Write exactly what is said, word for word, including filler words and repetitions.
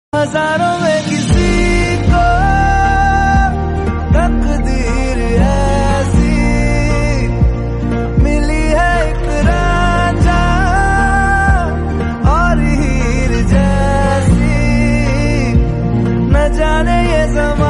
हजारों में किसी को तकदीर ऐसी मिली है, एक रांझा और हीर जैसी। न जाने ये ज़माना